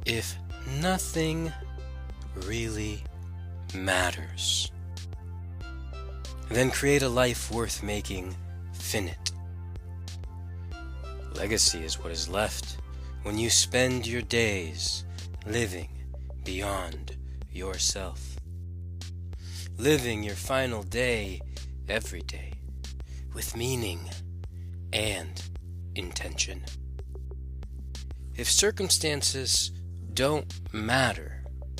if nothing really matters, then create a life worth making finite. Legacy is what is left when you spend your days living beyond yourself. Living your final day every day with meaning and intention. If circumstances don't matter,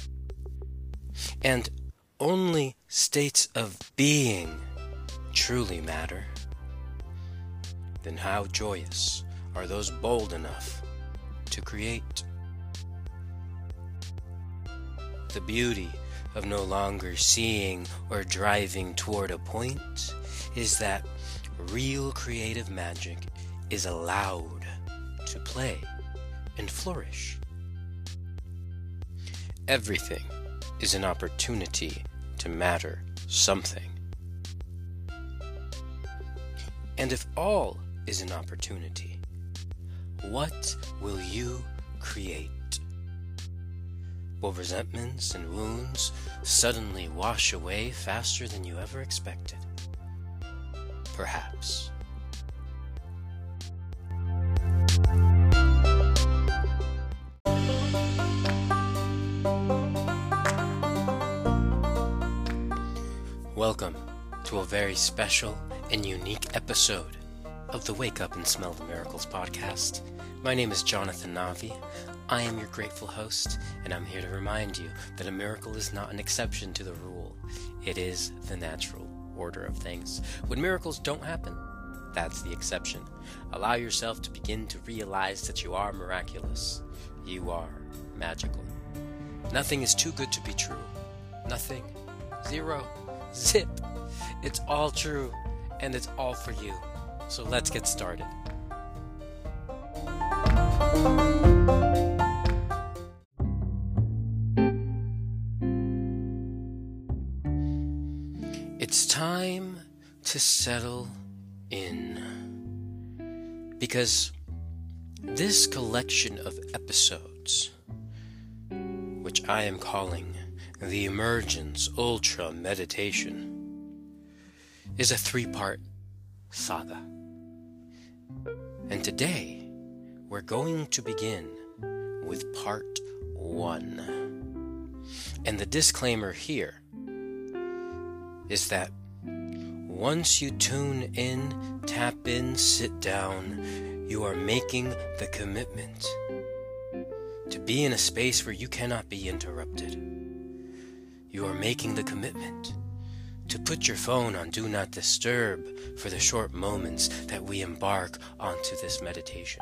and only states of being truly matter, then how joyous are those bold enough to create? The beauty of no longer seeing or driving toward a point is that real creative magic is allowed to play and flourish. Everything is an opportunity to matter something. And if all is an opportunity, what will you create? Will resentments and wounds suddenly wash away faster than you ever expected? Perhaps. Welcome to a very special and unique episode of the Wake Up and Smell the Miracles podcast. My name is Jonathan Navi. I am your grateful host, and I'm here to remind you that a miracle is not an exception to the rule. It is the natural order of things. When miracles don't happen, that's the exception. Allow yourself to begin to realize that you are miraculous. You are magical. Nothing is too good to be true. Nothing. Zero. Zip. It's all true, and it's all for you. So let's get started. It's time to settle in, because this collection of episodes, which I am calling the Emergence Ultra Meditation, is a 3-part saga. And today, we're going to begin with part 1. And the disclaimer here is that once you tune in, tap in, sit down, you are making the commitment to be in a space where you cannot be interrupted. You are making the commitment to put your phone on Do Not Disturb for the short moments that we embark onto this meditation.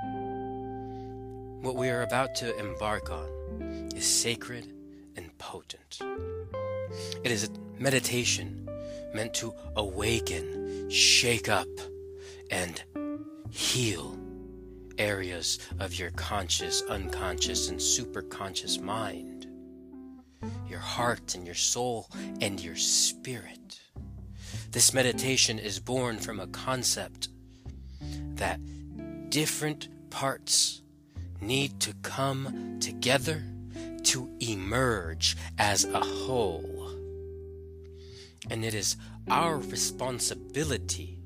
What we are about to embark on is sacred and potent. It is a meditation meant to awaken, shake up, and heal areas of your conscious, unconscious, and superconscious mind, your heart and your soul and your spirit. This meditation is born from a concept that different parts need to come together to emerge as a whole. And it is our responsibility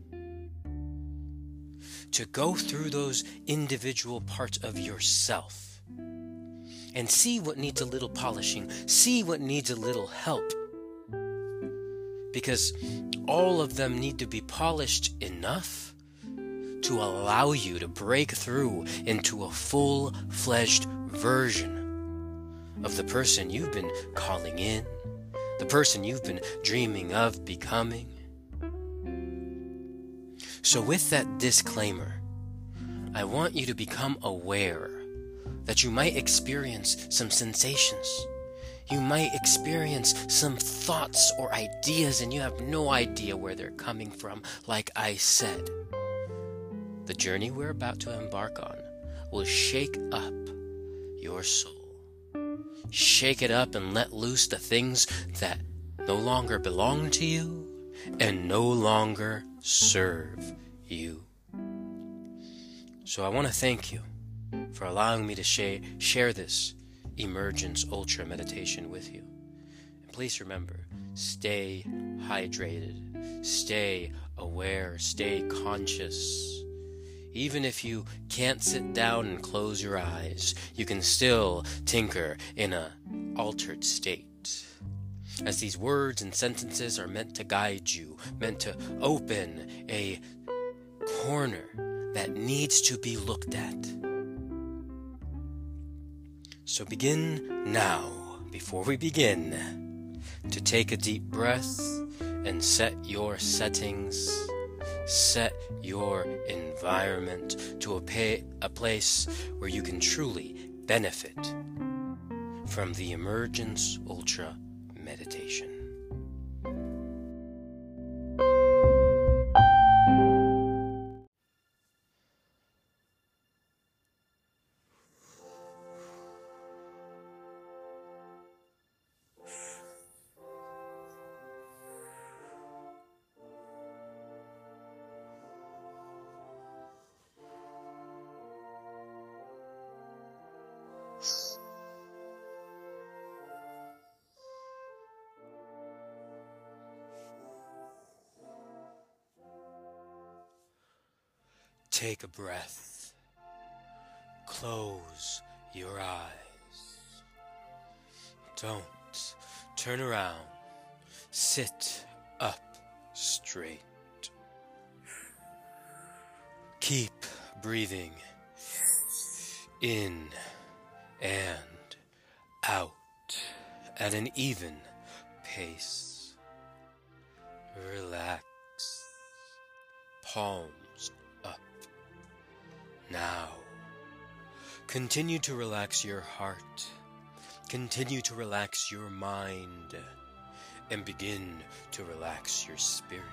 to go through those individual parts of yourself and see what needs a little polishing, see what needs a little help. Because all of them need to be polished enough to allow you to break through into a full-fledged version of the person you've been calling in, the person you've been dreaming of becoming. So with that disclaimer, I want you to become aware that you might experience some sensations. You might experience some thoughts or ideas and you have no idea where they're coming from. Like I said, the journey we're about to embark on will shake up your soul. Shake it up and let loose the things that no longer belong to you and no longer serve you. So I want to thank you for allowing me to share this Emergence Ultra meditation with you. And please remember, stay hydrated, stay aware, stay conscious. Even if you can't sit down and close your eyes, you can still tinker in an altered state. As these words and sentences are meant to guide you, meant to open a corner that needs to be looked at. So begin now, before we begin, to take a deep breath and set your settings, set your environment to a place where you can truly benefit from the Emergence Ultra meditation. Take a breath. Close your eyes. Don't turn around. Sit up straight. Keep breathing in and out at an even pace. Relax. Palms up. Now, continue to relax your heart, continue to relax your mind, and begin to relax your spirit.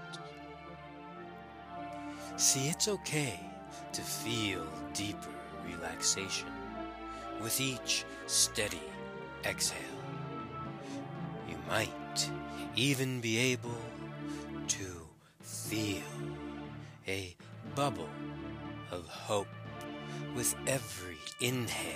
See, it's okay to feel deeper relaxation with each steady exhale. You might even be able to feel a bubble of hope with every inhale.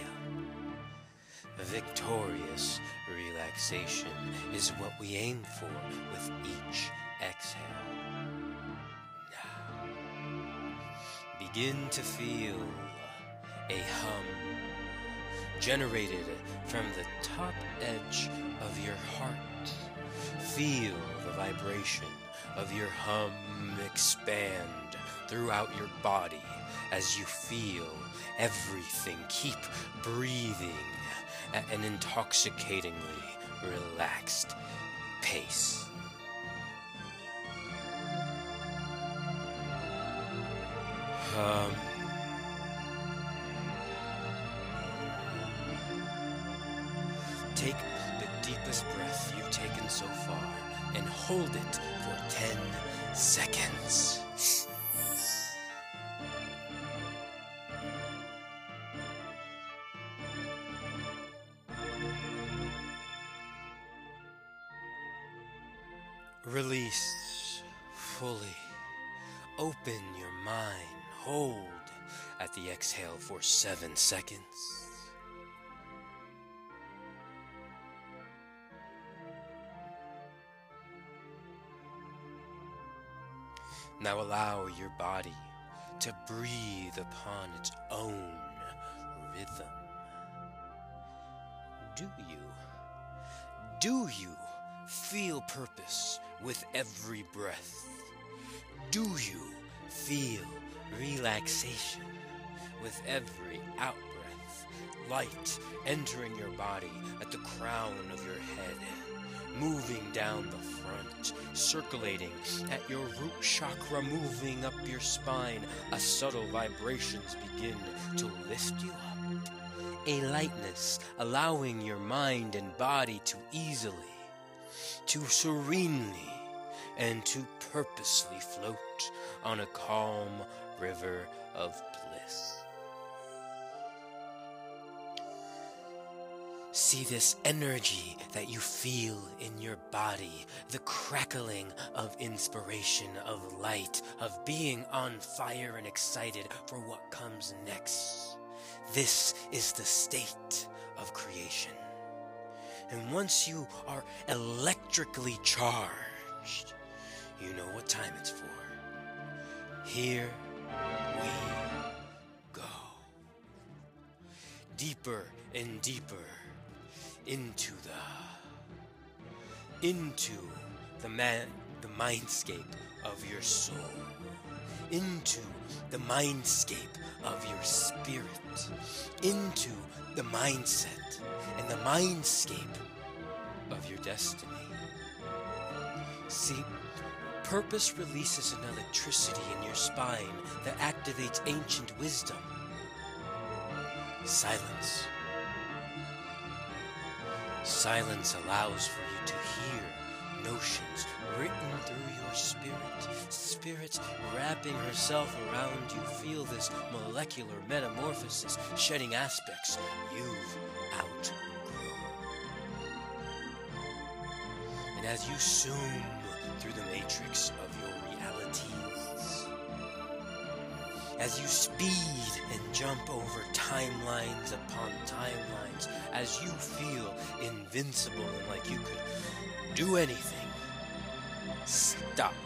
Victorious relaxation is what we aim for with each exhale. Now, begin to feel a hum generated from the top edge of your heart. Feel the vibration of your hum expand throughout your body as you feel everything. Keep breathing at an intoxicatingly relaxed pace. Take the deepest breath you've taken so far and hold it for 10 seconds. Release fully. Open your mind. Hold at the exhale for 7 seconds. Now allow your body to breathe upon its own rhythm. Do you feel purpose with every breath? Do you feel relaxation with every out-breath? Light entering your body at the crown of your head, moving down the front, circulating at your root chakra, moving up your spine. As subtle vibrations begin to lift you up. A lightness allowing your mind and body to easily, to serenely, and to purposely float on a calm river of bliss. See this energy that you feel in your body, the crackling of inspiration, of light, of being on fire and excited for what comes next. This is the state of creation. And once you are electrically charged, you know what time it's for. Here we go. Deeper and deeper into the mindscape of your soul, into the mindscape of your spirit, into the mindset and the mindscape of your destiny. See, purpose releases an electricity in your spine that activates ancient wisdom. Silence. Silence allows for you to hear notions written through your spirit. Spirit wrapping herself around you. Feel this molecular metamorphosis, shedding aspects you've outgrown. And as you zoom through the matrix of your realities, as you speed and jump over timelines upon timelines, as you feel invincible and like you could do anything, stop.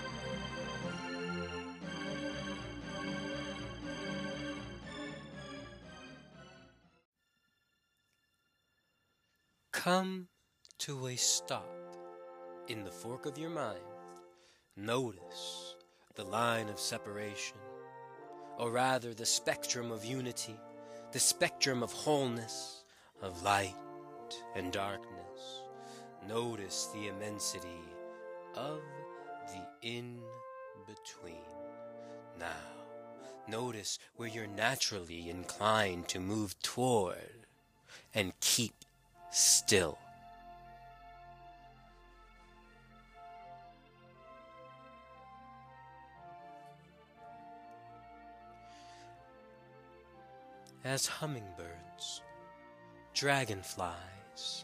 Come to a stop in the fork of your mind. Notice the line of separation, or rather the spectrum of unity, the spectrum of wholeness, of light and darkness. Notice the immensity of the in-between. Now, notice where you're naturally inclined to move toward, and keep still. As hummingbirds, dragonflies,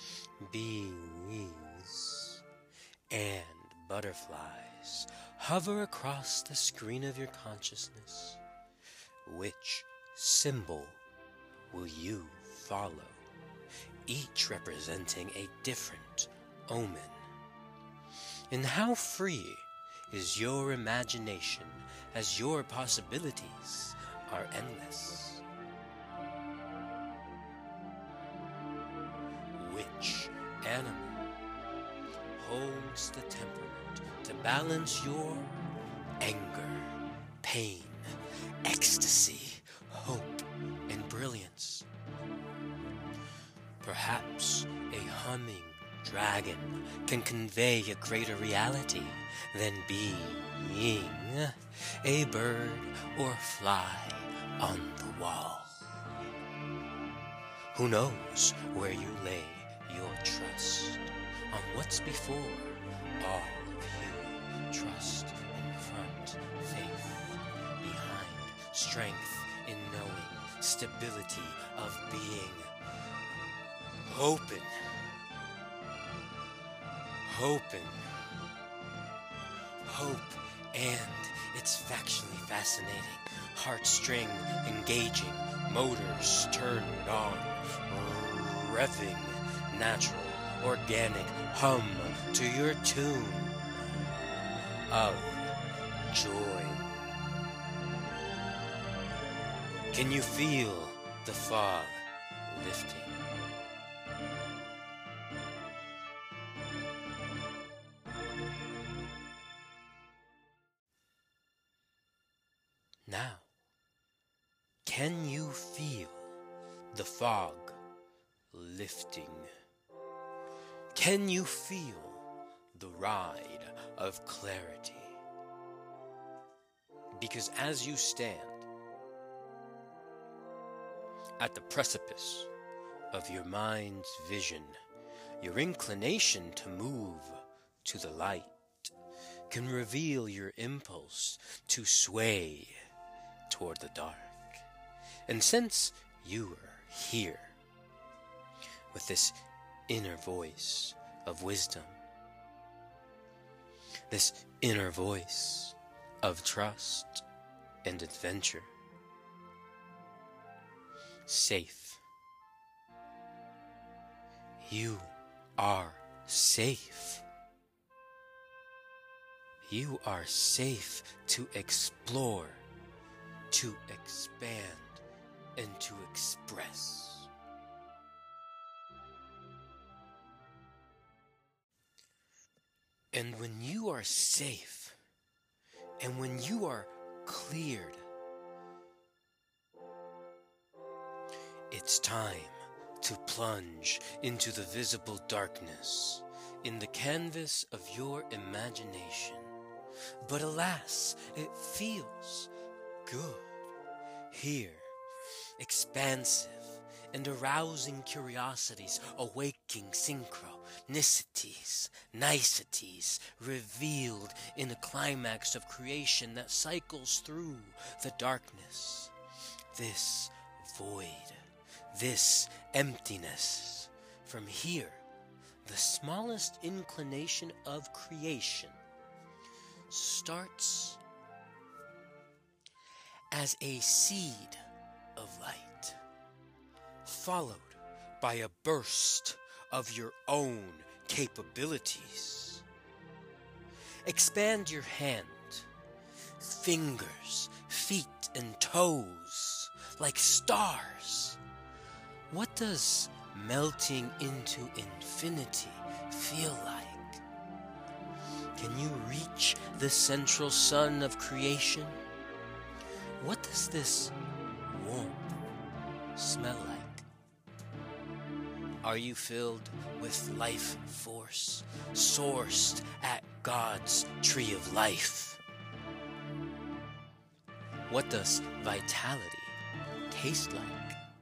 bees, and butterflies hover across the screen of your consciousness, which symbol will you follow? Each representing a different omen. And how free is your imagination as your possibilities are endless? Which animal holds the temperament to balance your anger, pain, ecstasy, hope, and brilliance? Perhaps a humming dragon can convey a greater reality than being a bird or fly on the wall. Who knows where you lay your trust? On what's before all of you. Trust in front, faith behind, strength in knowing, stability of being. Hoping, hope, and it's factually fascinating. Heartstring engaging, motors turned on, revving, natural, organic hum to your tune of joy. Can you feel the fog lifting? Now, can you feel the fog lifting? Can you feel the ride of clarity? Because as you stand at the precipice of your mind's vision, your inclination to move to the light can reveal your impulse to sway toward the dark. And since you are here with this inner voice of wisdom, this inner voice of trust and adventure, safe You are safe. You are safe to explore, to expand, and to express. And when you are safe, and when you are cleared, it's time to plunge into the visible darkness in the canvas of your imagination. But alas, it feels good here, expansive and arousing curiosities, awaking synchronicities, niceties, revealed in a climax of creation that cycles through the darkness. This void, this emptiness. From here, the smallest inclination of creation starts as a seed of light, followed by a burst of your own capabilities. Expand your hand, fingers, feet, and toes like stars. What does melting into infinity feel like? Can you reach the central sun of creation? What does this warmth smell like? Are you filled with life force, sourced at God's tree of life? What does vitality taste like?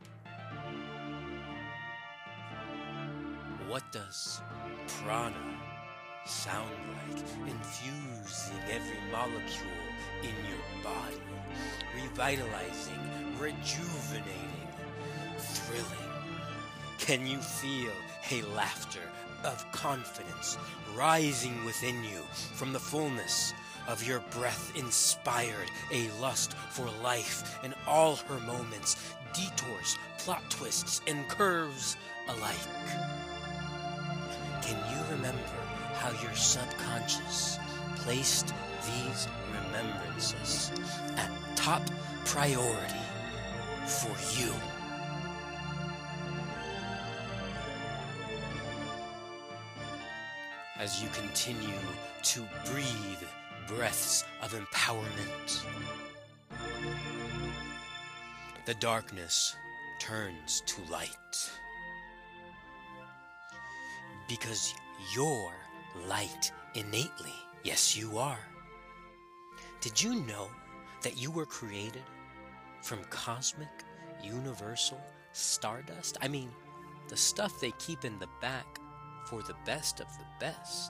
What does prana sound like, infusing every molecule in your body, revitalizing, rejuvenating, thrilling? Can you feel a laughter of confidence rising within you from the fullness of your breath, inspired a lust for life in all her moments, detours, plot twists, and curves alike? Can you remember how your subconscious placed these remembrances at top priority for you? As you continue to breathe breaths of empowerment, the darkness turns to light. Because you're light innately. Yes, you are. Did you know that you were created from cosmic, universal stardust? I mean, the stuff they keep in the back for the best of the best.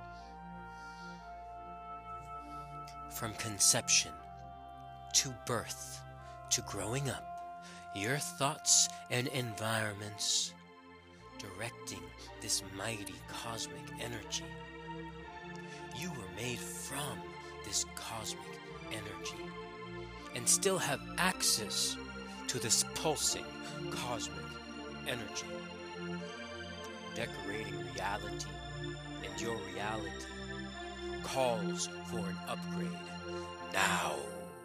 From conception to birth to growing up, your thoughts and environments directing this mighty cosmic energy. You were made from this cosmic energy and still have access to this pulsing cosmic energy, decorating reality, and your reality calls for an upgrade now.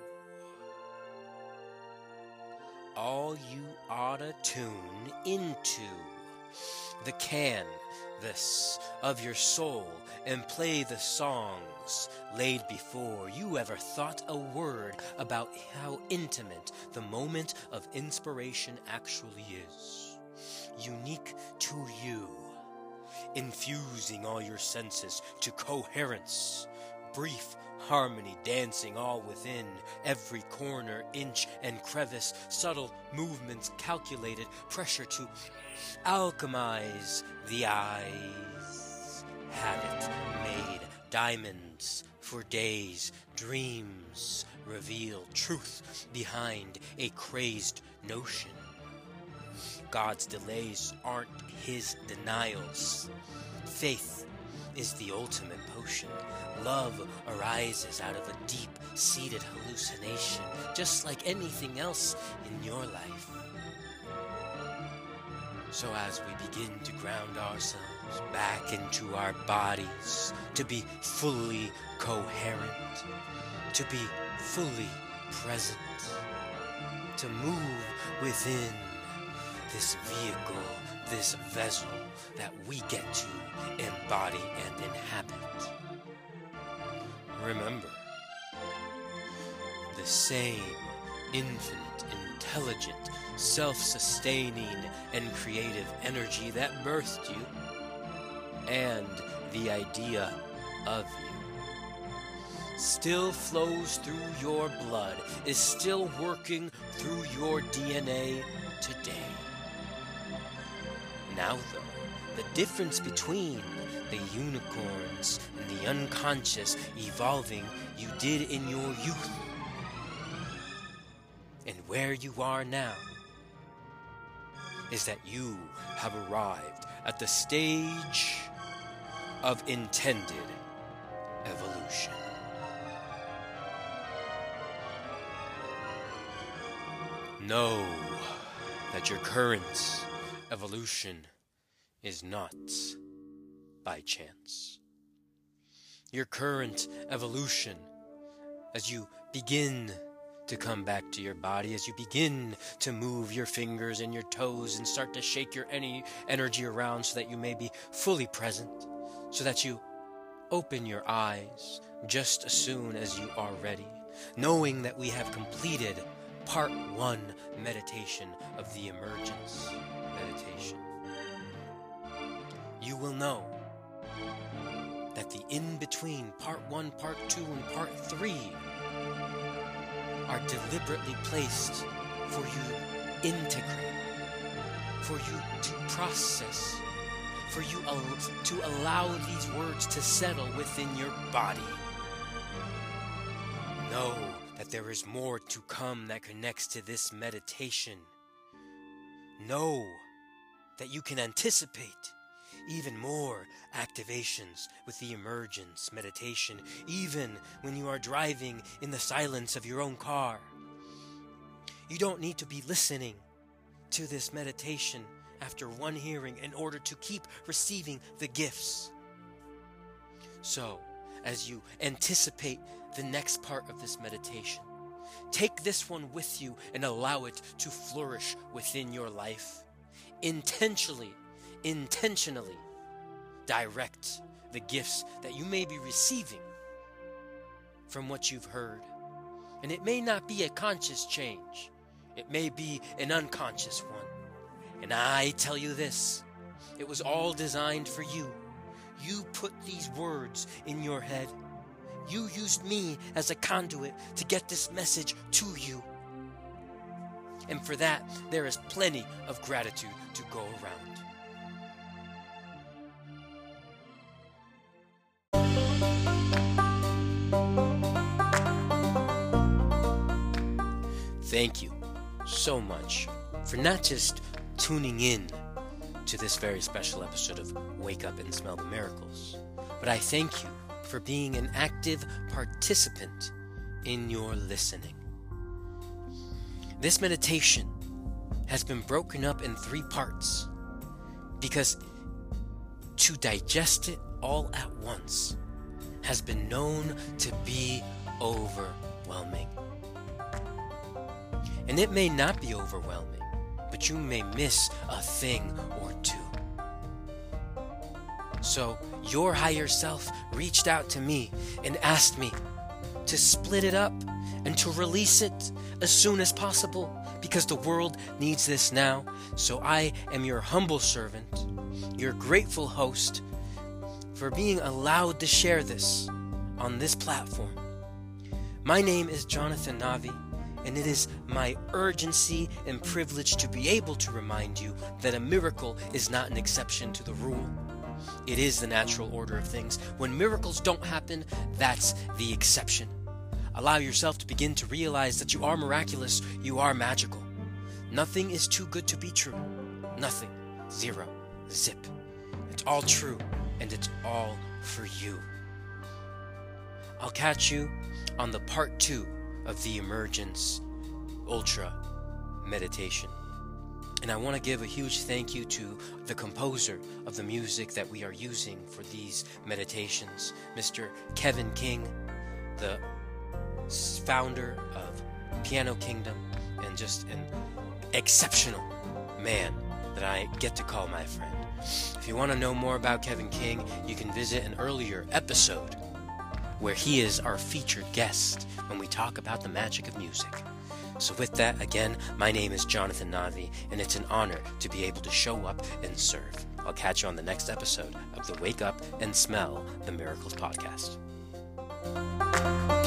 All you ought to tune into the canvas of your soul and play the songs laid before you ever thought a word about how intimate the moment of inspiration actually is. Unique to you, infusing all your senses to coherence, brief harmony dancing all within, every corner, inch, and crevice, subtle movements, calculated pressure to alchemize the eyes. Have it made diamonds for days, dreams reveal truth behind a crazed notion. God's delays aren't his denials. Faith is the ultimate potion. Love arises out of a deep-seated hallucination, just like anything else in your life. So as we begin to ground ourselves back into our bodies, to be fully coherent, to be fully present, to move within this vehicle, this vessel that we get to embody and inhabit. Remember, the same infinite, intelligent, self-sustaining, and creative energy that birthed you and the idea of you still flows through your blood, is still working through your DNA today. Now though, the difference between the unicorns and the unconscious evolving you did in your youth and where you are now is that you have arrived at the stage of intended evolution. Know that your current evolution is not by chance. Your current evolution, as you begin to come back to your body, as you begin to move your fingers and your toes and start to shake your energy around so that you may be fully present, so that you open your eyes just as soon as you are ready, knowing that we have completed part 1 meditation of the emergence meditation. You will know that the in-between part 1, part 2, and part 3 are deliberately placed for you to integrate, for you to process, for you to allow these words to settle within your body. Know that there is more to come that connects to this meditation. Know that you can anticipate even more activations with the emergence meditation, even when you are driving in the silence of your own car. You don't need to be listening to this meditation after one hearing in order to keep receiving the gifts. So, as you anticipate the next part of this meditation, take this one with you and allow it to flourish within your life. Intentionally direct the gifts that you may be receiving from what you've heard. And it may not be a conscious change. It may be an unconscious one. And I tell you this, it was all designed for you. You put these words in your head. You used me as a conduit to get this message to you. And for that, there is plenty of gratitude to go around. Thank you so much for not just tuning in to this very special episode of Wake Up and Smell the Miracles, but I thank you for being an active participant in your listening. This meditation has been broken up in 3 parts because to digest it all at once has been known to be overwhelming. And it may not be overwhelming, but you may miss a thing or two. So your higher self reached out to me and asked me to split it up and to release it as soon as possible because the world needs this now. So I am your humble servant, your grateful host for being allowed to share this on this platform. My name is Jonathan Navi, and it is my urgency and privilege to be able to remind you that a miracle is not an exception to the rule. It is the natural order of things. When miracles don't happen, that's the exception. Allow yourself to begin to realize that you are miraculous, you are magical. Nothing is too good to be true. Nothing. Zero. Zip. It's all true, and it's all for you. I'll catch you on the part 2 of the Emergence Ultra Meditation. And I want to give a huge thank you to the composer of the music that we are using for these meditations, Mr. Kevin King, the founder of Piano Kingdom, and just an exceptional man that I get to call my friend. If you want to know more about Kevin King, you can visit an earlier episode where he is our featured guest when we talk about the magic of music. So with that, again, my name is Jonathan Navi, and it's an honor to be able to show up and serve. I'll catch you on the next episode of the Wake Up and Smell the Miracles podcast.